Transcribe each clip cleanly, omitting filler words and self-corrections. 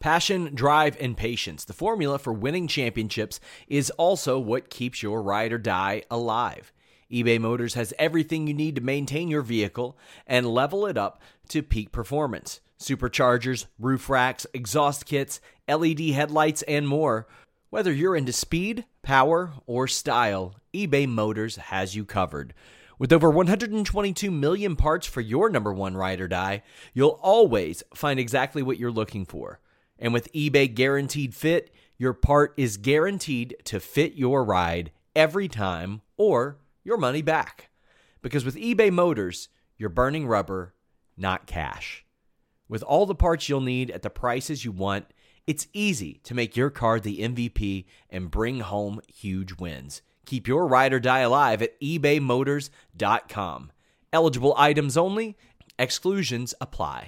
Passion, drive, and patience. The formula for winning championships is also what keeps your ride or die alive. eBay Motors has everything you need to maintain your vehicle and level it up to peak performance. Superchargers, roof racks, exhaust kits, LED headlights, and more. Whether you're into speed, power, or style, eBay Motors has you covered. With over 122 million parts for your number one ride or die, you'll always find exactly what you're looking for. And with eBay Guaranteed Fit, your part is guaranteed to fit your ride every time or your money back. Because with eBay Motors, you're burning rubber, not cash. With all the parts you'll need at the prices you want, it's easy to make your car the MVP and bring home huge wins. Keep your ride or die alive at ebaymotors.com. Eligible items only. Exclusions apply.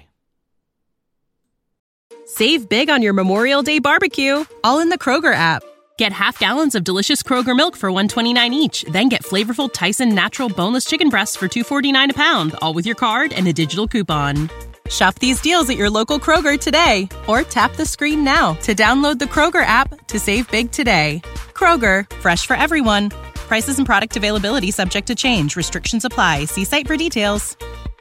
Save big on your Memorial Day barbecue, all in the Kroger app. Get half gallons of delicious Kroger milk for $1.29 each. Then get flavorful Tyson natural boneless chicken breasts for $2.49 a pound, all with your card and a digital coupon. Shop these deals at your local Kroger today, or tap the screen now to download the Kroger app to save big today. Kroger, fresh for everyone. Prices and product availability subject to change. Restrictions apply. See site for details.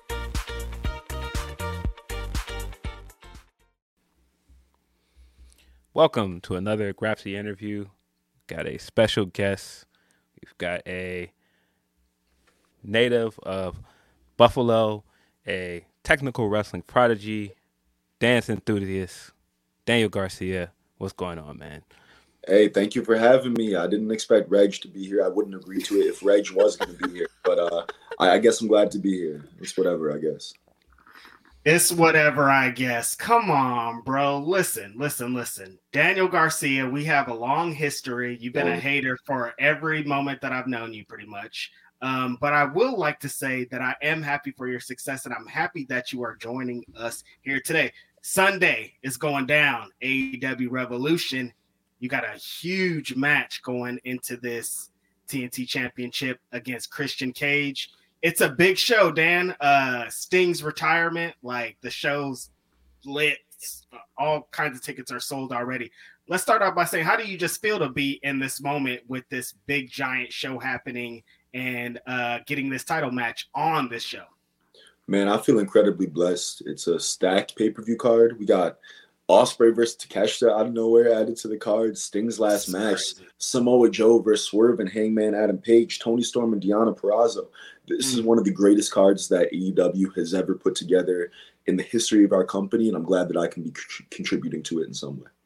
Welcome to another Grapsy interview. Got a special guest. We've got a native of Buffalo, a technical wrestling prodigy, dance enthusiast, Daniel Garcia. What's going on, man? Hey, thank you for having me. I didn't expect Reg to be here. I wouldn't agree to it if Reg was going to be here. But I guess I'm glad to be here. It's whatever, I guess. It's whatever, I guess. Come on, bro. Listen. Daniel Garcia, we have a long history. You've been a hater for every moment that I've known you, pretty much. But I will like to say that I am happy for your success, and I'm happy that you are joining us here today. Sunday is going down, AEW Revolution. You got a huge match going into this TNT Championship against Christian Cage. It's a big show, Dan. Sting's retirement, like the show's lit. All kinds of tickets are sold already. Let's start off by saying, how do you just feel to be in this moment with this big, giant show happening and getting this title match on this show? Man, I feel incredibly blessed. It's a stacked pay-per-view card. We got Ospreay versus Takeshita out of nowhere added to the card. Sting's last match. Samoa Joe versus Swerve and Hangman Adam Page. Tony Storm and Deonna Purrazzo. This is one of the greatest cards that AEW has ever put together in the history of our company, and I'm glad that I can be contributing to it in some way.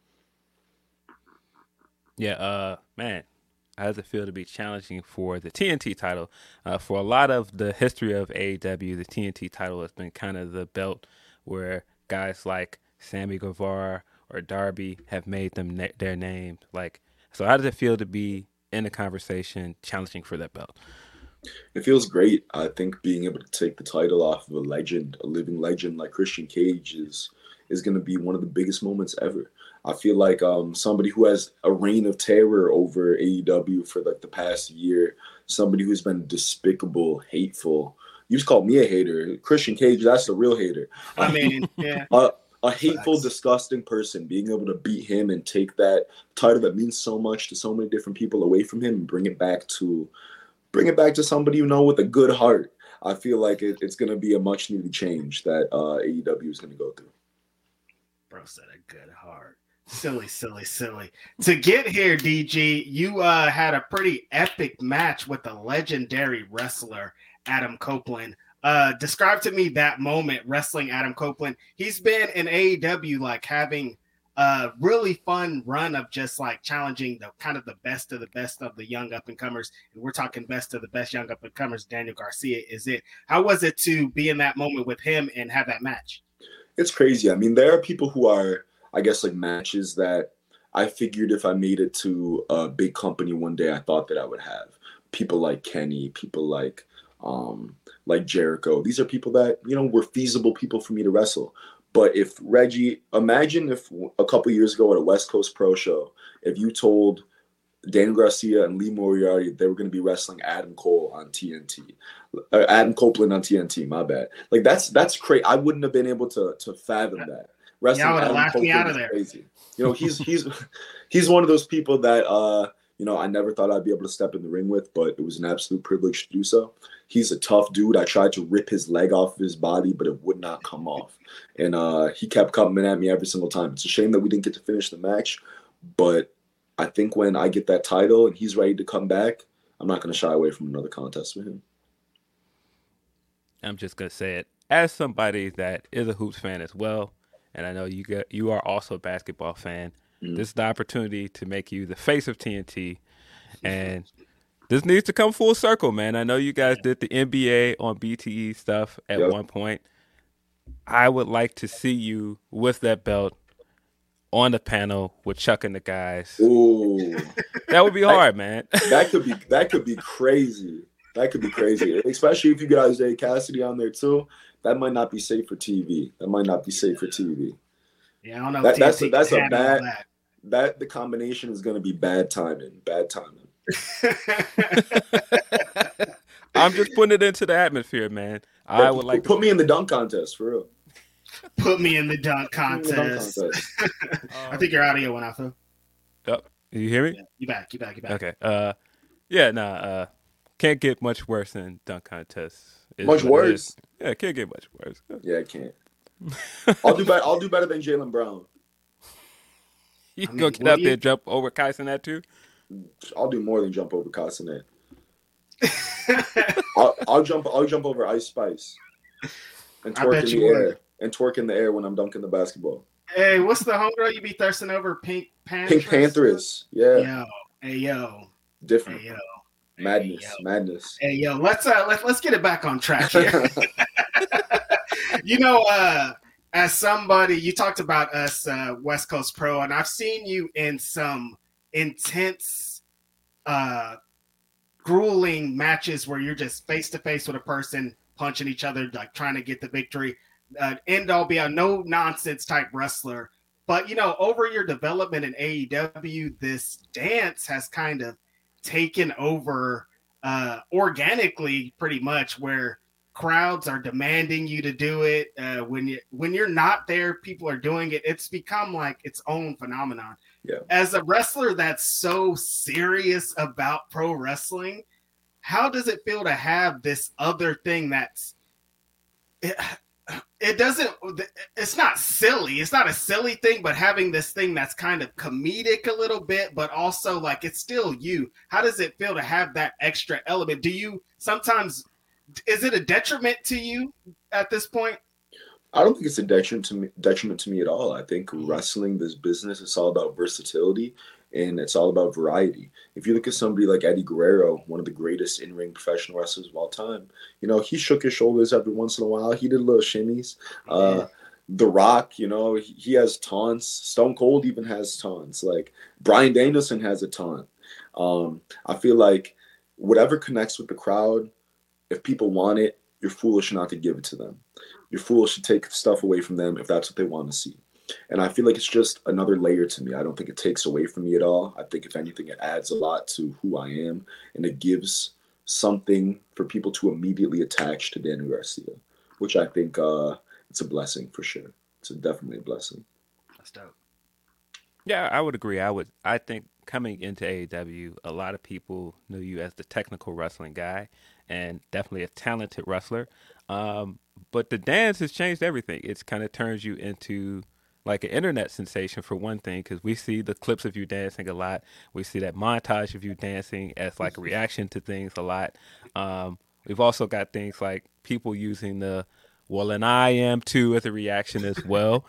Yeah, man. How does it feel to be challenging for the TNT title? For a lot of the history of AEW, the TNT title has been kind of the belt where guys like Sammy Guevara or Darby have made them their name. So how does it feel to be in the conversation challenging for that belt? It feels great. I think being able to take the title off of a legend, a living legend like Christian Cage is going to be one of the biggest moments ever. I feel like somebody who has a reign of terror over AEW for like the past year, somebody who's been despicable, hateful. You just called me a hater. Christian Cage, that's the real hater. I mean, yeah. A hateful, disgusting person, being able to beat him and take that title that means so much to so many different people away from him and bring it back to somebody you know with a good heart. I feel like it's going to be a much needed change that AEW is going to go through. Bro said a good heart. Silly. To get here, DG, you had a pretty epic match with the legendary wrestler, Adam Copeland. Describe to me that moment wrestling Adam Copeland. He's been in AEW like having a really fun run of just like challenging the kind of the best of the young up-and-comers. And we're talking best of the best young up-and-comers. Daniel Garcia is it. How was it to be in that moment with him and have that match? It's crazy. I mean, there are people who are, I guess, like matches that I figured if I made it to a big company one day, I thought that I would have. People like Kenny, people like Jericho. These are people that, you know, were feasible people for me to wrestle. But if Reggie, imagine if a couple years ago at a West Coast Pro show, if you told Daniel Garcia and Lee Moriarty they were going to be wrestling Adam Cole on TNT, Adam Copeland on TNT, my bad. Like that's crazy. I wouldn't have been able to fathom that. wrestling. Y'all would have Adam laughed me Copeland out of is there. crazy. You know, he's one of those people that you know, I never thought I'd be able to step in the ring with, but it was an absolute privilege to do so. He's a tough dude. I tried to rip his leg off of his body, but it would not come off. And he kept coming at me every single time. It's a shame that we didn't get to finish the match, but I think when I get that title and he's ready to come back, I'm not going to shy away from another contest with him. I'm just going to say it. As somebody that is a Hoops fan as well, and I know you are also a basketball fan, this is the opportunity to make you the face of TNT. And this needs to come full circle, man. I know you guys did the NBA on BTE stuff at one point. I would like to see you with that belt on the panel with Chuck and the guys. Ooh. That would be hard, man. That could be crazy. That could be crazy, especially if you got Isaiah Cassidy on there too. That might not be safe for TV. Yeah, I don't know. That's a bad. That the combination is going to be bad timing. I'm just putting it into the atmosphere, man. I would like put me in the dunk contest for real. Put me in the dunk contest. I think your audio went out, Phil. Oh, you hear me? Yeah, you back. Okay. Can't get much worse than dunk contest. Much worse? Yeah, can't get much worse. Yeah, it can't. I'll do better than Jaylen Brown. You can go get out there and jump over Kai Cenat too? I'll do more than jump over Kai Cenat. I'll jump over Ice Spice and twerk in the air when I'm dunking the basketball. Hey, what's the homegirl you be thirsting over? Pink Panthers. Pink Panthers. Yeah. Yo. Different. Hey, yo. Madness. Hey, yo. Let's get it back on track here. You know, as somebody, you talked about us, West Coast Pro, and I've seen you in some intense, grueling matches where you're just face to face with a person, punching each other, like trying to get the victory. End all be out, no nonsense type wrestler. But, you know, over your development in AEW, this dance has kind of taken over organically, pretty much, where crowds are demanding you to do it. When you're not there, people are doing it. It's become like its own phenomenon. Yeah. As a wrestler that's so serious about pro wrestling, how does it feel to have this other thing that's it's not silly. It's not a silly thing, but having this thing that's kind of comedic a little bit, but also like it's still you. How does it feel to have that extra element? Do you sometimes, is it a detriment to you at this point? I don't think it's a detriment to me at all. I think wrestling, this business, it's all about versatility and it's all about variety. If you look at somebody like Eddie Guerrero, one of the greatest in-ring professional wrestlers of all time, you know, he shook his shoulders every once in a while. He did little shimmies. The Rock, you know, he has taunts. Stone Cold even has taunts. Like Bryan Danielson has a taunt. I feel like whatever connects with the crowd, if people want it, you're foolish not to give it to them. You're foolish to take stuff away from them if that's what they want to see. And I feel like it's just another layer to me. I don't think it takes away from me at all. I think if anything, it adds a lot to who I am, and it gives something for people to immediately attach to Daniel Garcia, which I think it's a blessing for sure. It's definitely a blessing. That's dope. Yeah, I would agree. I think coming into AEW, a lot of people knew you as the technical wrestling guy and definitely a talented wrestler. But the dance has changed everything. It's kind of turns you into like an internet sensation for one thing, because we see the clips of you dancing a lot. We see that montage of you dancing as like a reaction to things a lot. We've also got things like people using the "well, and I am too" as a reaction as well.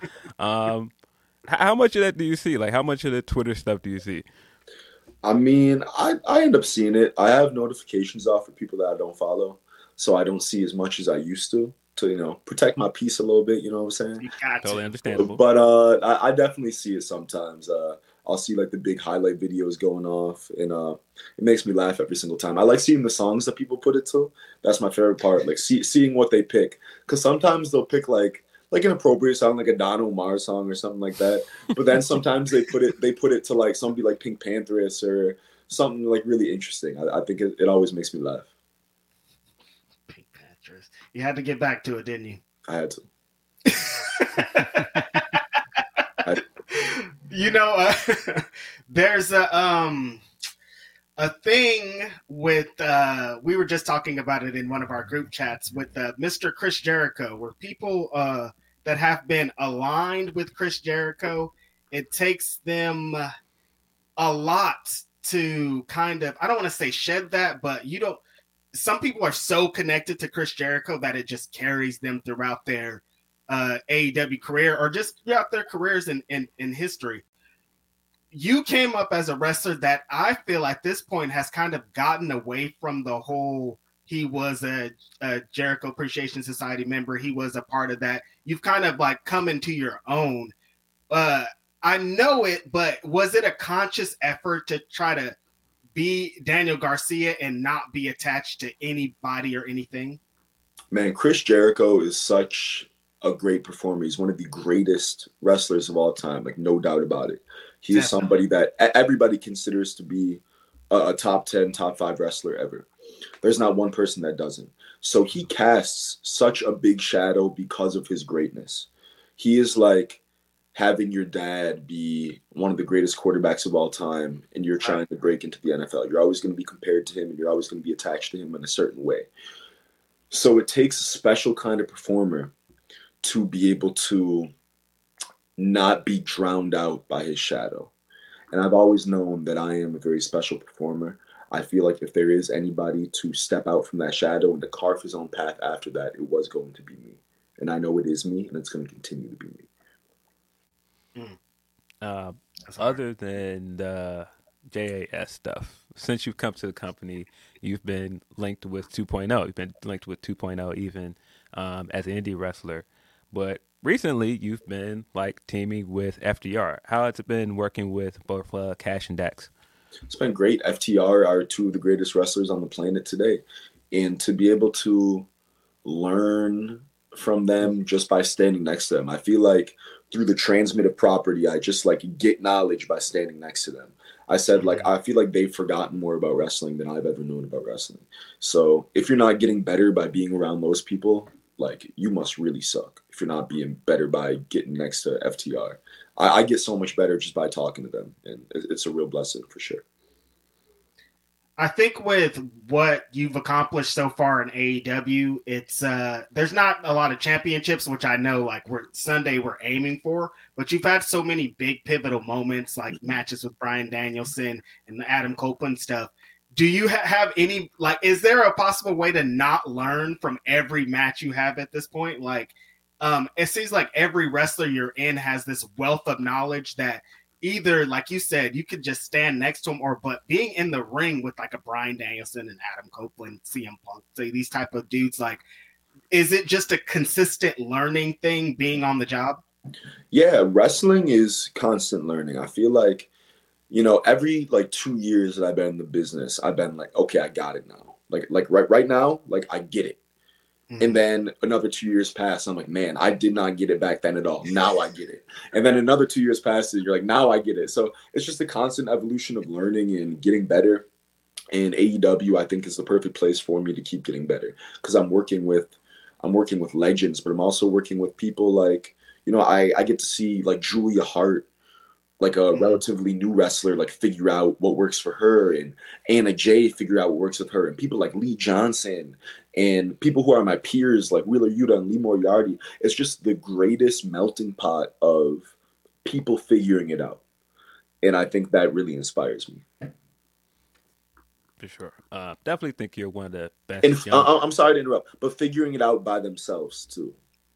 How much of that do you see? Like, how much of the Twitter stuff do you see? I mean, I end up seeing it. I have notifications off for people that I don't follow, so I don't see as much as I used to, you know, protect my peace a little bit, you know what I'm saying? Totally understandable. But I definitely see it sometimes. I'll see like the big highlight videos going off, and it makes me laugh every single time. I like seeing the songs that people put it to. That's my favorite part, like seeing what they pick. Because sometimes they'll pick like an appropriate song, like a Don Omar song or something like that. But then sometimes they put it to like somebody like Pink Panthers or something like really interesting. I think it always makes me laugh. Pink Panthers. You had to get back to it, didn't you? I had to. You know, there's a thing with we were just talking about it in one of our group chats with Mr. Chris Jericho, where people that have been aligned with Chris Jericho, it takes them a lot to kind of, I don't want to say shed that, but you don't, some people are so connected to Chris Jericho that it just carries them throughout their AEW career or just throughout their careers in history. You came up as a wrestler that I feel at this point has kind of gotten away from the whole, he was a Jericho Appreciation Society member. He was a part of that. You've kind of like come into your own. I know it, but was it a conscious effort to try to be Daniel Garcia and not be attached to anybody or anything? Man, Chris Jericho is such a great performer. He's one of the greatest wrestlers of all time, like no doubt about it. He is somebody that everybody considers to be a top 10, top 5 wrestler ever. There's not one person that doesn't. So he casts such a big shadow because of his greatness. He is like having your dad be one of the greatest quarterbacks of all time, and you're trying to break into the NFL. You're always going to be compared to him, and you're always going to be attached to him in a certain way. So it takes a special kind of performer to be able to not be drowned out by his shadow. And I've always known that I am a very special performer. I feel like if there is anybody to step out from that shadow and to carve his own path after that, it was going to be me. And I know it is me, and it's going to continue to be me. Other than the JAS stuff, since you've come to the company, you've been linked with 2.0. You've been linked with 2.0 even as an indie wrestler. But recently, you've been like teaming with FTR. How has it been working with both Cash and Dax? It's been great. FTR are two of the greatest wrestlers on the planet today. And to be able to learn from them just by standing next to them, I feel like through the transmitted property, I just like get knowledge by standing next to them. I said, like, I feel like they've forgotten more about wrestling than I've ever known about wrestling. So if you're not getting better by being around those people, like, you must really suck if you're not being better by getting next to FTR. I get so much better just by talking to them, and it's a real blessing for sure. I think with what you've accomplished so far in AEW, it's there's not a lot of championships, which I know like we're aiming for, but you've had so many big pivotal moments like matches with Bryan Danielson and the Adam Copeland stuff. Do you have any, like, is there a possible way to not learn from every match you have at this point? Like, it seems like every wrestler you're in has this wealth of knowledge that either, like you said, you could just stand next to him, but being in the ring with like a Bryan Danielson and Adam Copeland, CM Punk, say these type of dudes, like, is it just a consistent learning thing being on the job? Yeah, wrestling is constant learning. I feel like, you know, every like 2 years that I've been in the business, I've been like, okay, I got it now. Like right now, like I get it. Mm-hmm. And then another 2 years pass. I'm like, man, I did not get it back then at all. Now I get it. And then another 2 years passes. You're like, now I get it. So it's just a constant evolution of learning and getting better. And AEW, I think, is the perfect place for me to keep getting better because I'm working with legends, but I'm also working with people like, you know, I get to see like Julia Hart, like a relatively new wrestler, like figure out what works for her, and Anna Jay figure out what works with her, and people like Lee Johnson and people who are my peers like Wheeler Yuta and Lee Moriarty. It's just the greatest melting pot of people figuring it out. And I think that really inspires me. For sure. Definitely think you're one of the best. And I'm sorry to interrupt, but figuring it out by themselves too.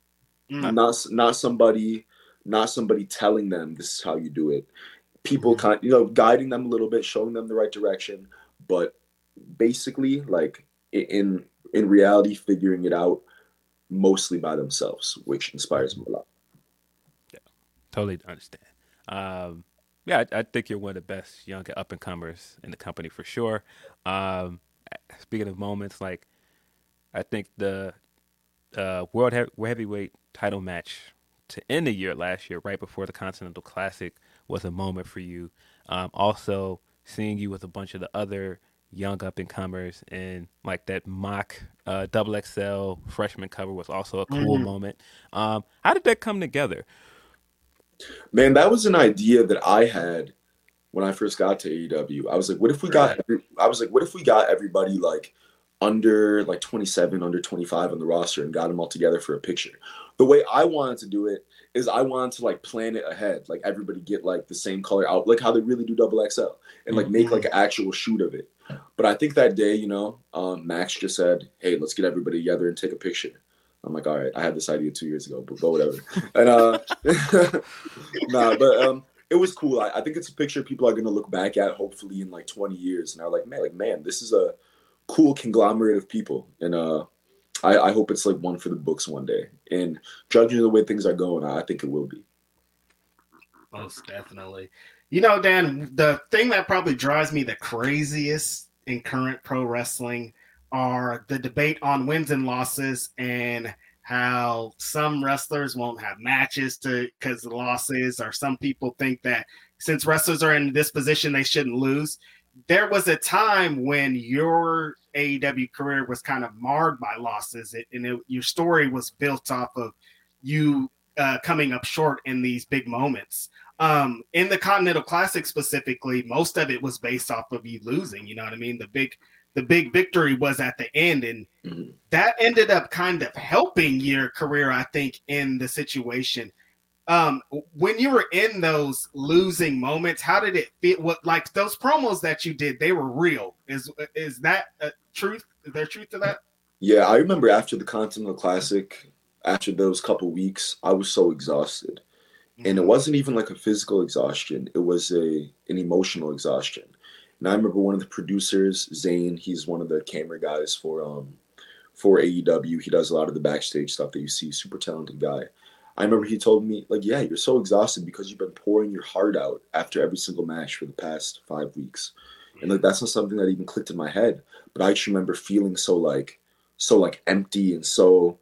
Not somebody telling them this is how you do it. People kind of, you know, guiding them a little bit, showing them the right direction, but basically like in reality, figuring it out mostly by themselves, which inspires me a lot. Yeah, totally understand. Yeah, I think you're one of the best young up and comers in the company for sure. Speaking of moments, like I think the World Heavyweight title match to end the year last year, right before the Continental Classic, was a moment for you. Also, seeing you with a bunch of the other young up and comers and like that mock double XL freshman cover was also a cool moment. How did that come together? Man, that was an idea that I had when I first got to AEW. I was like, what if we got everybody like under like 27, under 25 on the roster and got them all together for a picture. The way I wanted to do it is I wanted to like plan it ahead, like everybody get like the same color out, like how they really do XXL, and like make like an actual shoot of it. But I think that day, Max just said, hey, let's get everybody together and take a picture. I'm like, all right, I had this idea 2 years ago, but whatever. And it was cool. I think it's a picture people are going to look back at hopefully in like 20 years. And I'm like, man, this is a cool conglomerate of people. And I hope it's like one for the books one day. And judging the way things are going, I think it will be. Most definitely. Dan, the thing that probably drives me the craziest in current pro wrestling are the debate on wins and losses and how some wrestlers won't have matches because of losses, or some people think that since wrestlers are in this position, they shouldn't lose. There was a time when your AEW career was kind of marred by losses, your story was built off of you coming up short in these big moments. In the Continental Classic specifically, most of it was based off of you losing. You know what I mean? The big victory was at the end, and that ended up kind of helping your career, I think, in the situation. When you were in those losing moments, how did it feel? What, like those promos that you did, they were real. Is that a truth? Is there truth to that? Yeah, I remember after the Continental Classic, after those couple weeks, I was so exhausted. And it wasn't even like a physical exhaustion. It was an emotional exhaustion. And I remember one of the producers, Zane, he's one of the camera guys for AEW. He does a lot of the backstage stuff that you see, super talented guy. I remember he told me, like, yeah, you're so exhausted because you've been pouring your heart out after every single match for the past 5 weeks. And like that's not something that even clicked in my head. But I just remember feeling so empty and so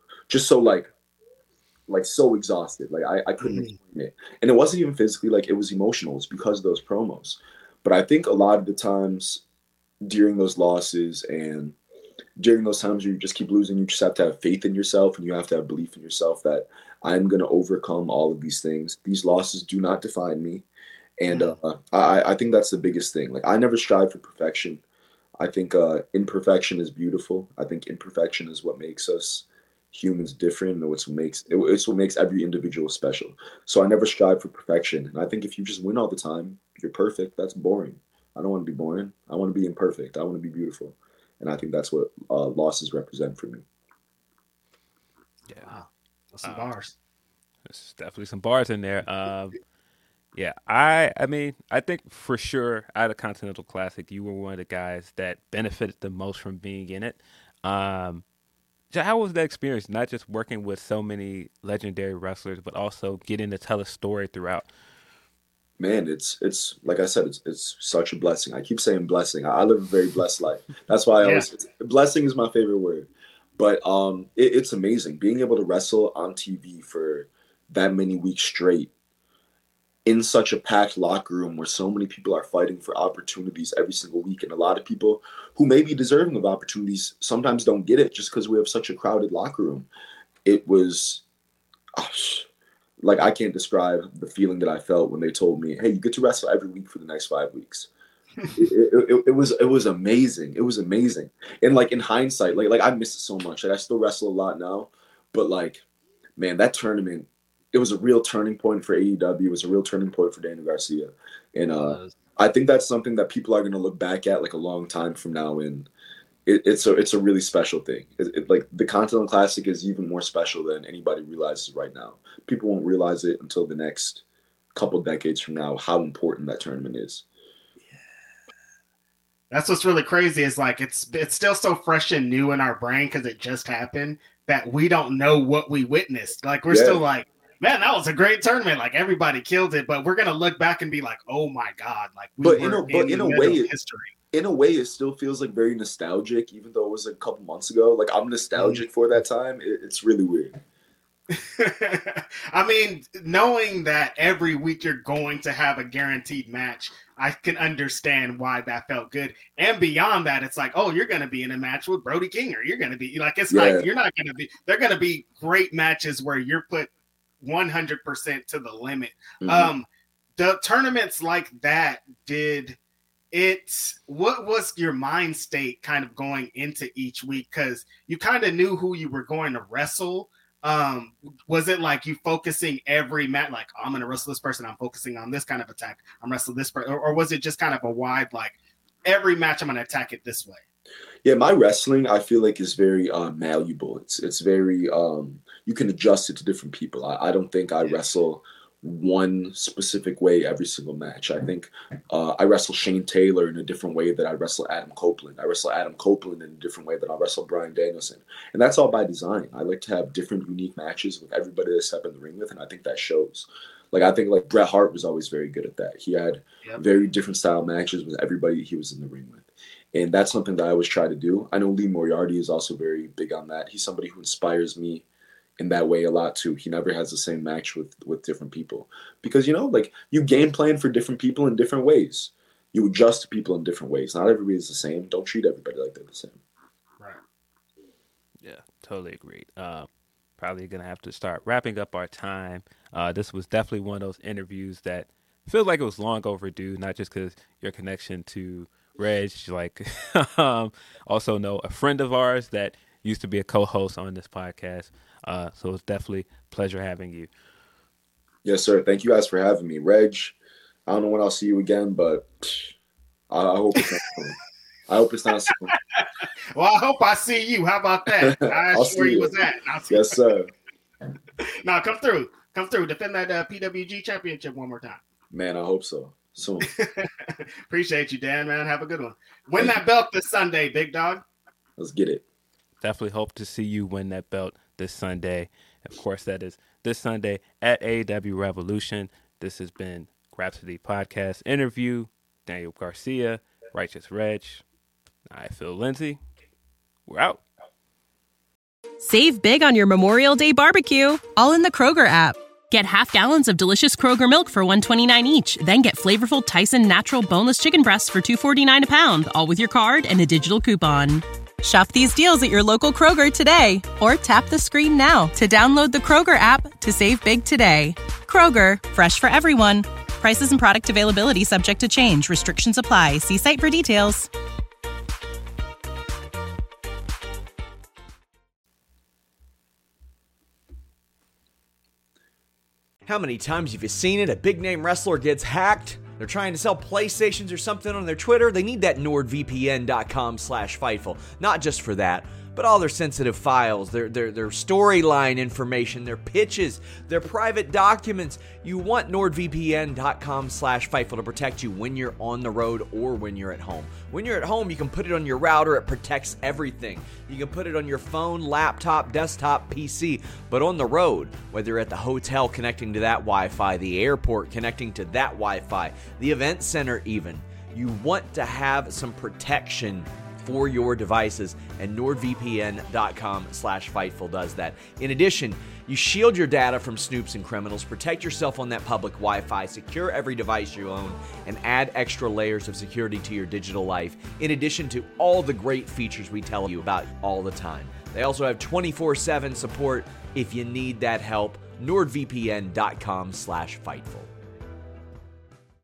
exhausted. Like I couldn't explain it. And it wasn't even physically, like it was emotional. It's because of those promos. But I think a lot of the times during those losses and during those times where you just keep losing, you just have to have faith in yourself and you have to have belief in yourself that I'm going to overcome all of these things. These losses do not define me. And I think that's the biggest thing. Like I never strive for perfection. I think imperfection is beautiful. I think imperfection is what makes us humans different, and it's what makes every individual special. So I never strive for perfection. And I think if you just win all the time, you're perfect. That's boring. I don't want to be boring. I want to be imperfect. I want to be beautiful. And I think that's what losses represent for me. Yeah. That's some bars. There's definitely some bars in there. Yeah, I mean, I think for sure out of Continental Classic, you were one of the guys that benefited the most from being in it. How was that experience, not just working with so many legendary wrestlers, but also getting to tell a story throughout? Man, it's like I said, it's such a blessing. I keep saying blessing. I live a very blessed life. That's why blessing is my favorite word. But it's amazing being able to wrestle on TV for that many weeks straight in such a packed locker room where so many people are fighting for opportunities every single week. And a lot of people who may be deserving of opportunities sometimes don't get it just because we have such a crowded locker room. It was like, I can't describe the feeling that I felt when they told me, hey, you get to wrestle every week for the next 5 weeks. It was amazing. It was amazing. And like in hindsight, like I miss it so much. Like I still wrestle a lot now, but like, man, that tournament, it was a real turning point for AEW. It was a real turning point for Daniel Garcia. And I think that's something that people are going to look back at like a long time from now. And it's a really special thing. Like the Continental Classic is even more special than anybody realizes right now. People won't realize it until the next couple decades from now, how important that tournament is. That's what's really crazy is like it's still so fresh and new in our brain because it just happened that we don't know what we witnessed. Like we're still like, man, that was a great tournament. Like everybody killed it, but we're gonna look back and be like, oh my god! Like, in a way, it still feels like very nostalgic, even though it was a couple months ago. Like I'm nostalgic for that time. It's really weird. I mean, knowing that every week you're going to have a guaranteed match, I can understand why that felt good. And beyond that, it's like, oh, you're going to be in a match with Brody King, or you're going to be like, it's like, you're not going to be, they're going to be great matches where you're put 100% to the limit. Mm-hmm. The tournaments like that, what was your mind state kind of going into each week? Because you kind of knew who you were going to wrestle. Was it like you focusing every match, like, I'm going to wrestle this person, I'm focusing on this kind of attack, I'm wrestling this person, or was it just kind of a wide, like, every match I'm going to attack it this way? Yeah, my wrestling, I feel like, is very malleable. It's very, you can adjust it to different people. I don't think I wrestle one specific way every single match. I think I wrestle Shane Taylor in a different way that I wrestle Adam Copeland. I wrestle Adam Copeland in a different way than I wrestle Bryan Danielson. And that's all by design. I like to have different, unique matches with everybody that I step in the ring with, and I think that shows. Like, I think, like, Bret Hart was always very good at that. He had very different style matches with everybody he was in the ring with. And that's something that I always try to do. I know Lee Moriarty is also very big on that. He's somebody who inspires me in that way a lot too. He never has the same match with different people. Because, you know, like, you game plan for different people in different ways. You adjust to people in different ways. Not everybody's the same. Don't treat everybody like they're the same. Right. Yeah, totally agreed. Probably going to have to start wrapping up our time. This was definitely one of those interviews that feels like it was long overdue, not just because your connection to Reg, like, also know a friend of ours that used to be a co-host on this podcast. So it's definitely a pleasure having you. Yes, sir. Thank you guys for having me. Reg, I don't know when I'll see you again, but I hope it's not soon. I hope it's not soon. Well, I hope I see you. How about that? I asked where you was at. Yes, sir. No, come through. Come through. Defend that PWG championship one more time. Man, I hope so. Soon. Appreciate you, Dan, man. Have a good one. Win that belt this Sunday, big dog. Let's get it. Definitely hope to see you win that belt this Sunday. Of course, that is this Sunday at AEW Revolution. This has been Grapsody Podcast interview. Daniel Garcia, Righteous Reg. I Phil Lindsay. We're out. Save big on your Memorial Day barbecue, all in the Kroger app. Get half gallons of delicious Kroger milk for $1.29 each. Then get flavorful Tyson natural boneless chicken breasts for $2.49 a pound, all with your card and a digital coupon. Shop these deals at your local Kroger today, or tap the screen now to download the Kroger app to save big today. Kroger, fresh for everyone. Prices and product availability subject to change. Restrictions apply. See site for details. How many times have you seen it? A big-name wrestler gets hacked. They're trying to sell PlayStations or something on their Twitter. They need that NordVPN.com/Fightful. Not just for that, but all their sensitive files, their storyline information, their pitches, their private documents. You want NordVPN.com/Fightful to protect you when you're on the road or when you're at home. When you're at home, you can put it on your router. It protects everything. You can put it on your phone, laptop, desktop, PC. But on the road, whether you're at the hotel connecting to that Wi-Fi, the airport connecting to that Wi-Fi, the event center even, you want to have some protection for your devices, and NordVPN.com/Fightful does that. In addition, you shield your data from snoops and criminals, protect yourself on that public Wi-Fi, secure every device you own, and add extra layers of security to your digital life, in addition to all the great features we tell you about all the time. They also have 24/7 support if you need that help. NordVPN.com/Fightful.